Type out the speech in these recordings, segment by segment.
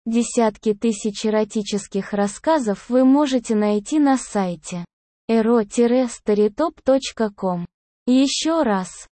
Десятки тысяч эротических рассказов вы можете найти на сайте ero-storytop.com. Еще раз,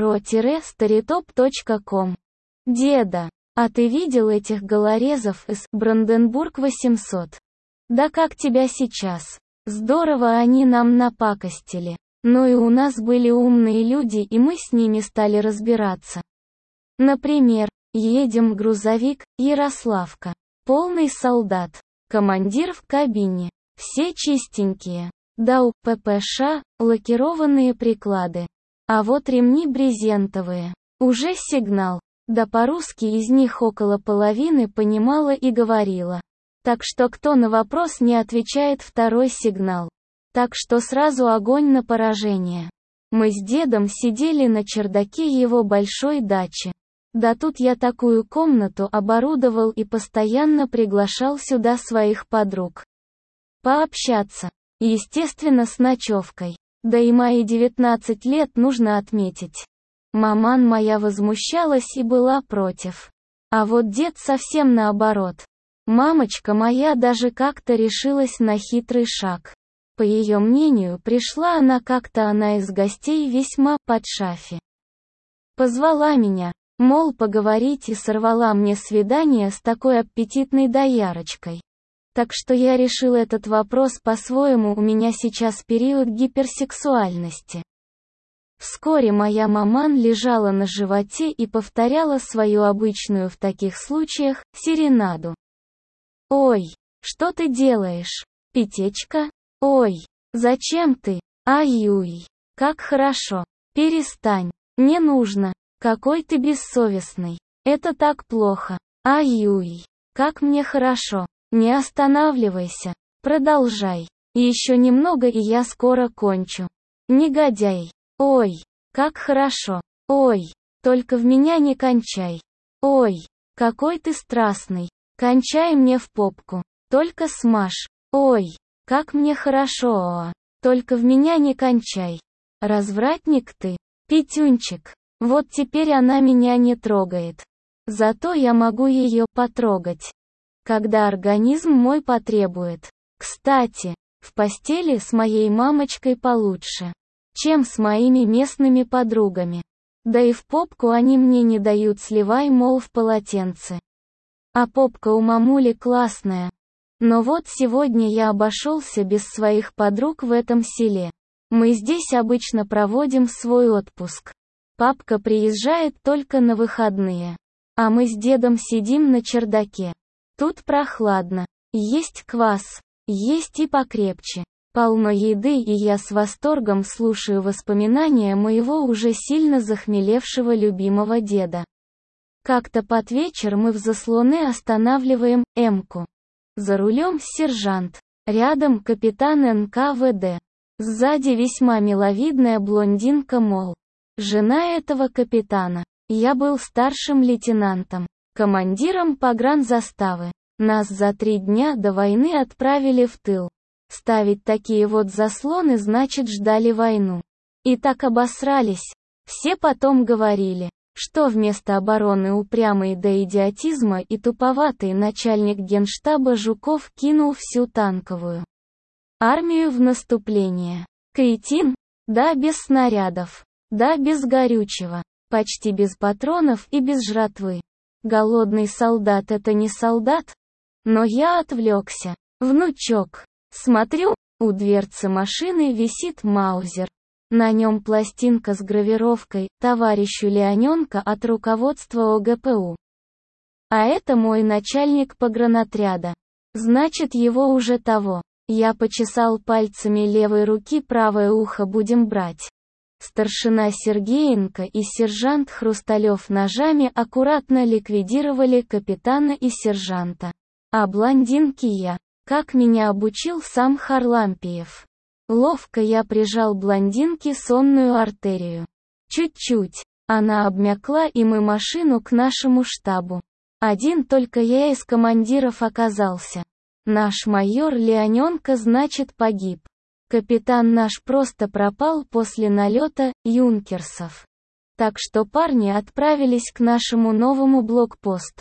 ero-storytop.com. Деда, а ты видел этих голорезов из Бранденбург 800? Да как тебя сейчас? Здорово они нам напакостили. Но и у нас были умные люди, и мы с ними стали разбираться. Например, едем грузовик, Ярославка. Полный солдат. Командир в кабине. Все чистенькие. Да у ППШ лакированные приклады. А вот ремни брезентовые. Уже сигнал. Да по-русски из них около половины понимала и говорила. Так что кто на вопрос не отвечает, второй сигнал. Так что сразу огонь на поражение. Мы с дедом сидели на чердаке его большой дачи. Да тут я такую комнату оборудовал и постоянно приглашал сюда своих подруг. Пообщаться. Естественно, с ночевкой. Да и мои 19 лет нужно отметить. Маман моя возмущалась и была против. А вот дед совсем наоборот. Мамочка моя даже как-то решилась на хитрый шаг. По ее мнению, пришла она из гостей весьма под шафе. Позвала меня, мол, поговорить, и сорвала мне свидание с такой аппетитной доярочкой. Так что я решил этот вопрос по-своему, у меня сейчас период гиперсексуальности. Вскоре моя маман лежала на животе и повторяла свою обычную в таких случаях серенаду. «Ой, что ты делаешь, Петечка? Ой, зачем ты? Ай-юй, как хорошо. Перестань, не нужно. Какой ты бессовестный. Это так плохо. Ай-юй, как мне хорошо. Не останавливайся. Продолжай. Еще немного, и я скоро кончу. Негодяй. Ой, как хорошо. Ой, только в меня не кончай. Ой, какой ты страстный. Кончай мне в попку. Только смажь. Ой, как мне хорошо. Только в меня не кончай. Развратник ты, Петюнчик. Вот теперь она меня не трогает. Зато я могу ее потрогать, когда организм мой потребует. Кстати, в постели с моей мамочкой получше, чем с моими местными подругами. Да и в попку они мне не дают, сливай, мол, в полотенце. А попка у мамули классная. Но вот сегодня я обошелся без своих подруг в этом селе. Мы здесь обычно проводим свой отпуск. Папка приезжает только на выходные. А мы с дедом сидим на чердаке. Тут прохладно. Есть квас. Есть и покрепче. Полно еды, и я с восторгом слушаю воспоминания моего уже сильно захмелевшего любимого деда. Как-то под вечер мы в заслоны останавливаем Эмку. За рулем сержант. Рядом капитан НКВД. Сзади весьма миловидная блондинка, мол, жена этого капитана. Я был старшим лейтенантом, командиром погранзаставы. Нас за 3 дня до войны отправили в тыл. Ставить такие вот заслоны значит ждали войну. И так обосрались. Все потом говорили, что вместо обороны упрямый до идиотизма и туповатый начальник генштаба Жуков кинул всю танковую армию в наступление. Кретин? Да, без снарядов. Да, без горючего. Почти без патронов и без жратвы. Голодный солдат — это не солдат? Но я отвлекся. Внучок. Смотрю, у дверцы машины висит маузер. На нем пластинка с гравировкой «Товарищу Леоненко от руководства ОГПУ». А это мой начальник погранотряда. Значит, его уже того. Я почесал пальцами левой руки правое ухо, будем брать. Старшина Сергеенко и сержант Хрусталев ножами аккуратно ликвидировали капитана и сержанта. А блондинки я, как меня обучил сам Харлампиев. Ловко я прижал блондинке сонную артерию. Чуть-чуть. Она обмякла, и мы машину к нашему штабу. Один только я из командиров оказался. Наш майор Леоненко, значит, погиб. Капитан наш просто пропал после налета юнкерсов. Так что парни отправились к нашему новому блокпосту.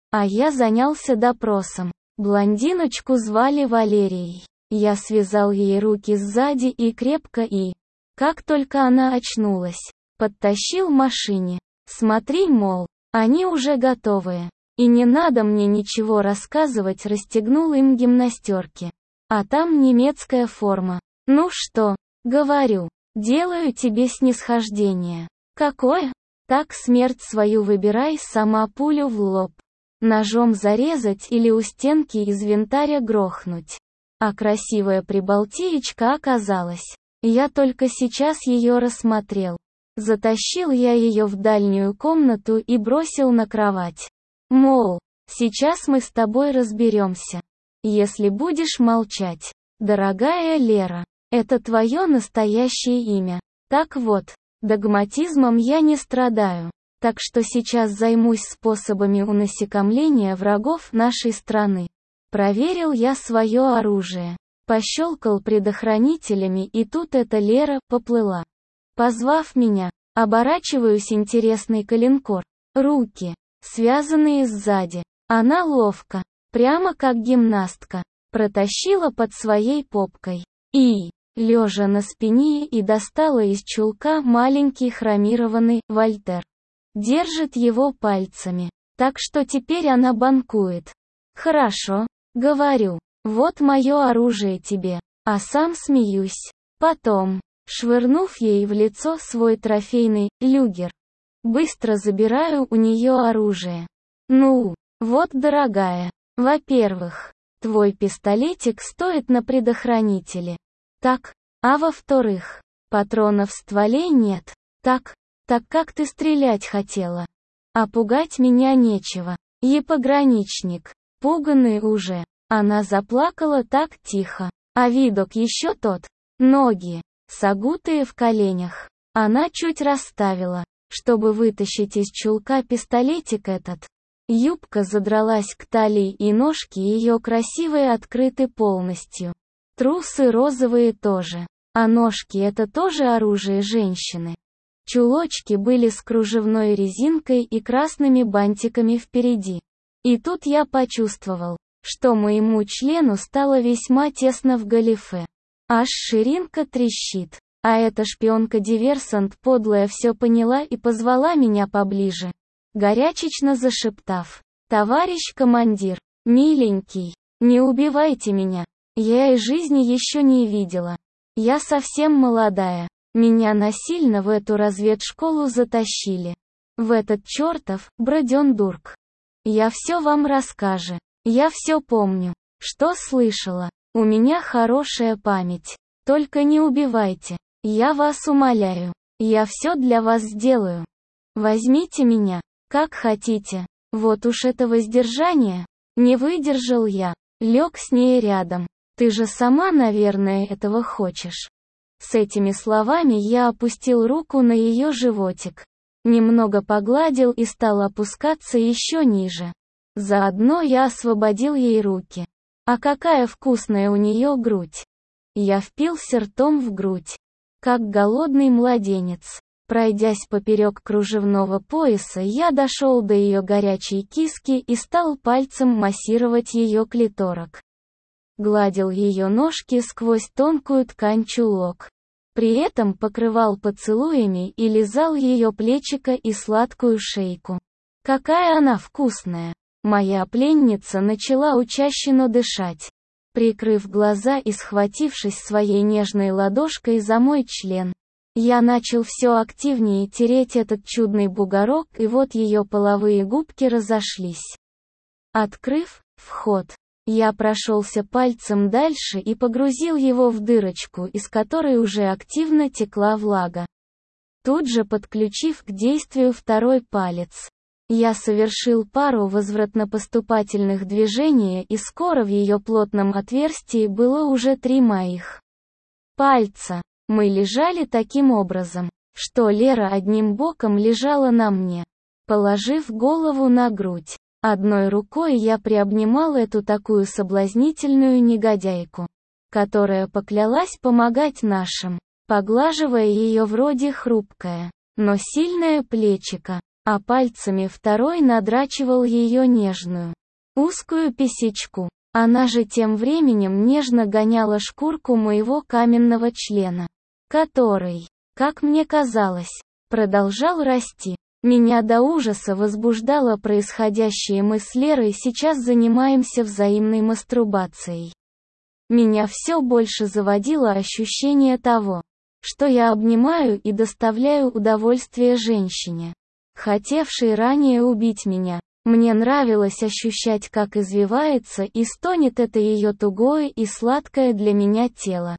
А я занялся допросом. Блондиночку звали Валерией. Я связал ей руки сзади и крепко как только она очнулась, подтащил к машине. Смотри, мол, они уже готовые. И не надо мне ничего рассказывать, расстегнул им гимнастерки. А там немецкая форма. Ну что, говорю, делаю тебе снисхождение. Какое? Так смерть свою выбирай, сама пулю в лоб. Ножом зарезать или у стенки из винтаря грохнуть. А красивая прибалтиечка оказалась. Я только сейчас ее рассмотрел. Затащил я ее в дальнюю комнату и бросил на кровать. Мол, сейчас мы с тобой разберемся. Если будешь молчать. Дорогая Лера, это твое настоящее имя. Так вот, догматизмом я не страдаю. Так что сейчас займусь способами унасекомления врагов нашей страны. Проверил я свое оружие. Пощелкал предохранителями, и тут эта Лера поплыла. Позвав меня, оборачиваюсь, интересный коленкор. Руки, связанные сзади. Она ловко, прямо как гимнастка, протащила под своей попкой. И, лежа на спине, и достала из чулка маленький хромированный Вальтер. Держит его пальцами, так что теперь она банкует. Хорошо, говорю, вот мое оружие тебе, а сам смеюсь. Потом, швырнув ей в лицо свой трофейный люгер, быстро забираю у нее оружие. Ну, вот, дорогая, во-первых, твой пистолетик стоит на предохранителе. Так, а во-вторых, патронов в стволе нет. Так как ты стрелять хотела? А пугать меня нечего. Пограничник, пуганый уже. Она заплакала так тихо, а видок еще тот. Ноги, согнутые в коленях. Она чуть расставила, чтобы вытащить из чулка пистолетик этот. Юбка задралась к талии, и ножки ее красивые открыты полностью. Трусы розовые тоже. А ножки — это тоже оружие женщины. Чулочки были с кружевной резинкой и красными бантиками впереди. И тут я почувствовал, что моему члену стало весьма тесно в галифе. Аж ширинка трещит. А эта шпионка-диверсант подлая все поняла и позвала меня поближе, горячечно зашептав: «Товарищ командир, миленький, не убивайте меня. Я и жизни еще не видела. Я совсем молодая. Меня насильно в эту разведшколу затащили. В этот чертов Бранденбург. Я все вам расскажу. Я все помню, что слышала. У меня хорошая память. Только не убивайте. Я вас умоляю. Я все для вас сделаю. Возьмите меня, как хотите. Вот уж это воздержание. Не выдержал я. Лег с ней рядом. Ты же сама, наверное, этого хочешь». С этими словами я опустил руку на ее животик. Немного погладил и стал опускаться еще ниже. Заодно я освободил ей руки. А какая вкусная у нее грудь. Я впился ртом в грудь, как голодный младенец. Пройдясь поперек кружевного пояса, я дошел до ее горячей киски и стал пальцем массировать ее клиторок. Гладил ее ножки сквозь тонкую ткань чулок. При этом покрывал поцелуями и лизал ее плечико и сладкую шейку. Какая она вкусная! Моя пленница начала учащенно дышать. Прикрыв глаза и схватившись своей нежной ладошкой за мой член, я начал все активнее тереть этот чудный бугорок, и вот ее половые губки разошлись. Открыв вход, я прошелся пальцем дальше и погрузил его в дырочку, из которой уже активно текла влага. Тут же подключив к действию второй палец, я совершил пару возвратно-поступательных движений, и скоро в ее плотном отверстии было уже 3 моих пальца. Мы лежали таким образом, что Лера одним боком лежала на мне, положив голову на грудь. Одной рукой я приобнимал эту такую соблазнительную негодяйку, которая поклялась помогать нашим, поглаживая ее вроде хрупкое, но сильное плечико, а пальцами второй надрачивал ее нежную, узкую писечку. Она же тем временем нежно гоняла шкурку моего каменного члена, который, как мне казалось, продолжал расти. Меня до ужаса возбуждало происходящее, мы с Лерой сейчас занимаемся взаимной мастурбацией. Меня все больше заводило ощущение того, что я обнимаю и доставляю удовольствие женщине, хотевшей ранее убить меня. Мне нравилось ощущать, как извивается и стонет это ее тугое и сладкое для меня тело.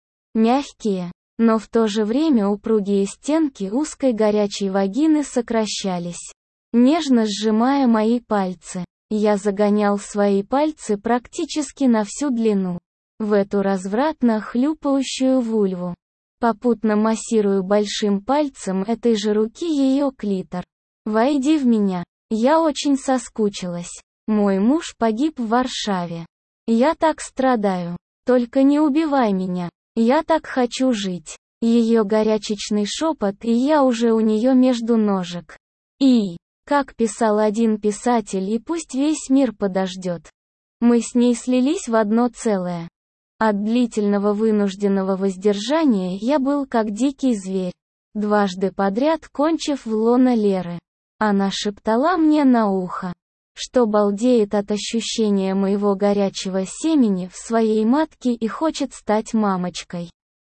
Мягкие, но в то же время упругие стенки узкой горячей вагины сокращались, нежно сжимая мои пальцы. Я загонял свои пальцы практически на всю длину в эту развратно хлюпающую вульву, попутно массирую большим пальцем этой же руки ее клитор. «Войди в меня». Я очень соскучилась. Мой муж погиб в Варшаве. Я так страдаю. Только не убивай меня. Я так хочу жить. Ее горячечный шепот, и я уже у нее между ножек. И, как писал один писатель, и пусть весь мир подождет. Мы с ней слились в одно целое. От длительного вынужденного воздержания я был как дикий зверь, дважды подряд кончив в лоно Леры. Она шептала мне на ухо, что балдеет от ощущения моего горячего семени в своей матке и хочет стать мамочкой,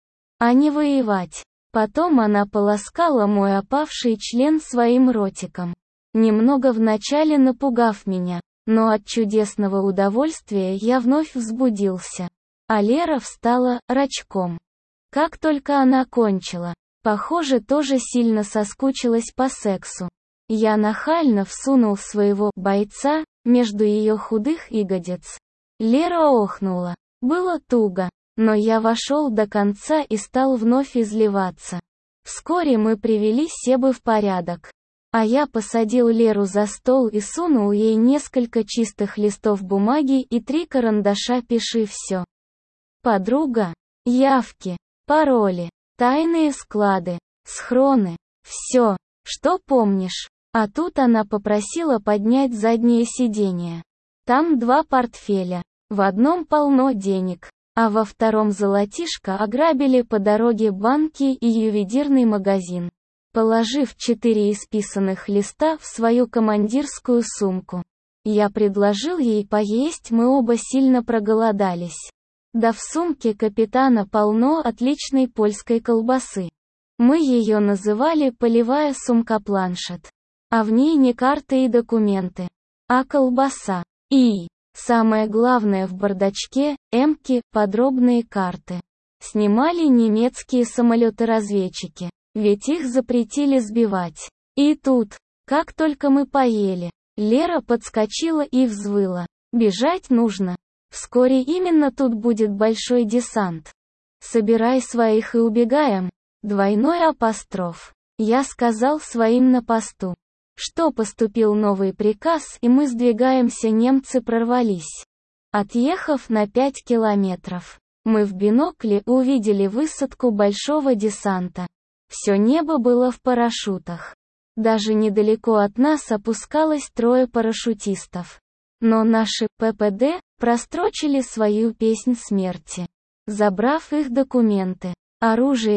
а не воевать. Потом она полоскала мой опавший член своим ротиком, немного вначале напугав меня, но от чудесного удовольствия я вновь взбудился. А Лера встала рачком. Как только она кончила, похоже, тоже сильно соскучилась по сексу. Я нахально всунул своего бойца между ее худых ягодиц. Лера охнула. Было туго, но я вошел до конца и стал вновь изливаться. Вскоре мы привели Себы в порядок. А я посадил Леру за стол и сунул ей несколько чистых листов бумаги и 3 карандаша «Пиши все». Подруга, явки, пароли, тайные склады, схроны, все, что помнишь. А тут она попросила поднять заднее сиденье. Там 2 портфеля, в одном полно денег, а во втором золотишко ограбили по дороге банки и ювелирный магазин, положив 4 исписанных листа в свою командирскую сумку. Я предложил ей поесть, мы оба сильно проголодались. Да в сумке капитана полно отличной польской колбасы. Мы ее называли «полевая сумка-планшет». А в ней не карты и документы, а колбаса. И, самое главное, в бардачке, эмки, подробные карты. Снимали немецкие самолеты-разведчики, ведь их запретили сбивать. И тут, как только мы поели, Лера подскочила и взвыла. Бежать нужно. Вскоре именно тут будет большой десант. Собирай своих и убегаем. Двойной апостроф. Я сказал своим на посту, что поступил новый приказ, и мы сдвигаемся. Немцы прорвались. Отъехав на 5 километров, мы в бинокле увидели высадку большого десанта. Все небо было в парашютах. Даже недалеко от нас опускалось 3 парашютистов. Но наши ППД прострочили свою песнь смерти, забрав их документы, оружие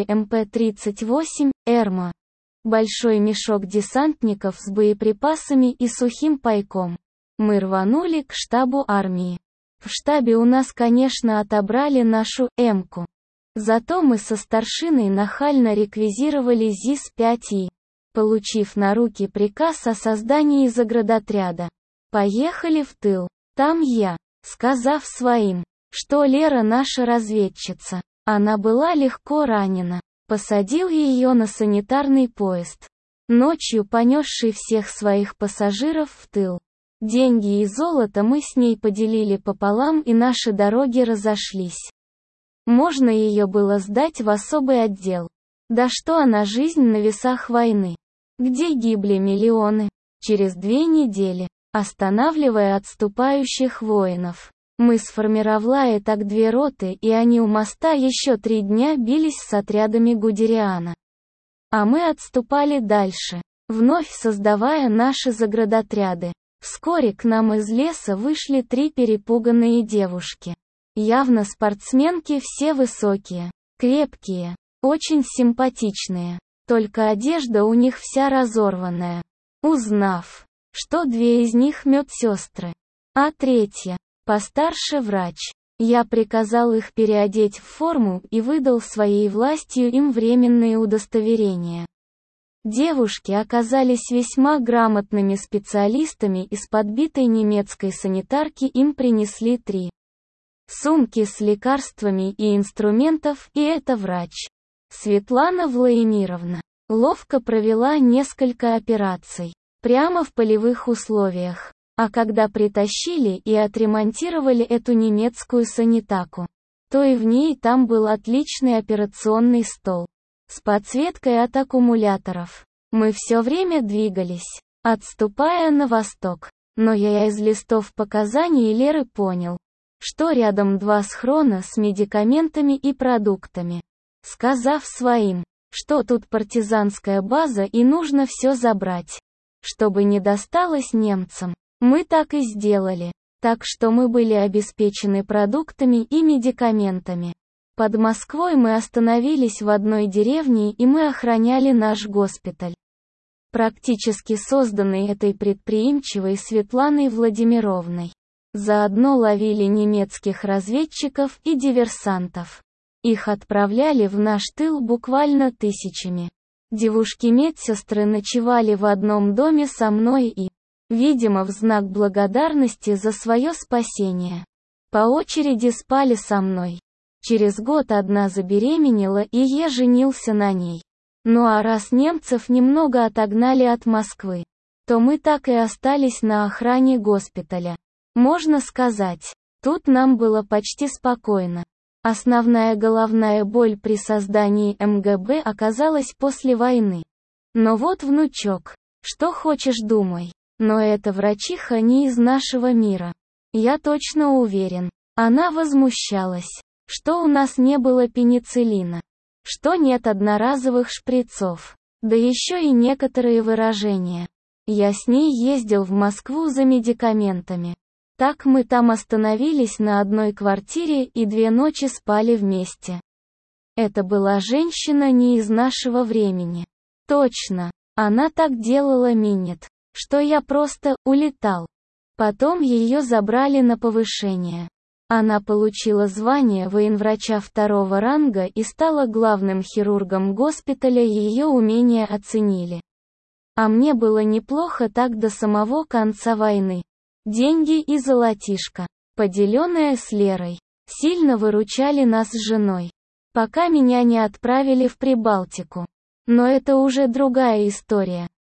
МП-38, Эрмо, большой мешок десантников с боеприпасами и сухим пайком. Мы рванули к штабу армии. В штабе у нас, конечно, отобрали нашу Эмку. Зато мы со старшиной нахально реквизировали ЗИС-5 и, получив на руки приказ о создании заградотряда, поехали в тыл. Там я, сказав своим, что Лера наша разведчица, она была легко ранена, посадил ее на санитарный поезд, ночью понесший всех своих пассажиров в тыл. Деньги и золото мы с ней поделили пополам, и наши дороги разошлись. Можно ее было сдать в особый отдел. Да что она, жизнь на весах войны, где гибли миллионы. Через 2 недели, останавливая отступающих воинов, мы сформировали так 2 роты, и они у моста еще 3 дня бились с отрядами Гудериана. А мы отступали дальше. вновь создавая наши заградотряды. Вскоре к нам из леса вышли 3 перепуганные девушки. Явно спортсменки, все высокие, крепкие, очень симпатичные. Только одежда у них вся разорванная. Узнав, что 2 из них медсестры, а 3, постарше врач, я приказал их переодеть в форму и выдал своей властью им временные удостоверения. Девушки оказались весьма грамотными специалистами, из подбитой немецкой санитарки им принесли 3 сумки с лекарствами и инструментов, и это врач. Светлана Владимировна ловко провела несколько операций, прямо в полевых условиях. А когда притащили и отремонтировали эту немецкую санитаку, то и в ней там был отличный операционный стол с подсветкой от аккумуляторов. Мы все время двигались, отступая на восток, но я из листов показаний Леры понял, что рядом 2 схрона с медикаментами и продуктами. Сказав своим, что тут партизанская база и нужно все забрать, чтобы не досталось немцам, мы так и сделали. Так что мы были обеспечены продуктами и медикаментами. Под Москвой мы остановились в одной деревне, и мы охраняли наш госпиталь, практически созданный этой предприимчивой Светланой Владимировной. Заодно ловили немецких разведчиков и диверсантов. Их отправляли в наш тыл буквально тысячами. Девушки-медсестры ночевали в одном доме со мной и, видимо, в знак благодарности за свое спасение, по очереди спали со мной. Через год одна забеременела, и я женился на ней. Ну а раз немцев немного отогнали от Москвы, то мы так и остались на охране госпиталя. Можно сказать, тут нам было почти спокойно. Основная головная боль при создании МГБ оказалась после войны. Но вот, внучок, что хочешь думай. Но эта врачиха не из нашего мира. Я точно уверен. Она возмущалась, что у нас не было пенициллина, что нет одноразовых шприцов, да еще и некоторые выражения. Я с ней ездил в Москву за медикаментами. Так мы там остановились на одной квартире и 2 ночи спали вместе. Это была женщина не из нашего времени. Точно, она так делала минет, что я просто улетал. Потом ее забрали на повышение. Она получила звание военврача 2-го ранга и стала главным хирургом госпиталя, ее умения оценили. А мне было неплохо так до самого конца войны. Деньги и золотишко, поделенные с Лерой, сильно выручали нас с женой, пока меня не отправили в Прибалтику. Но это уже другая история.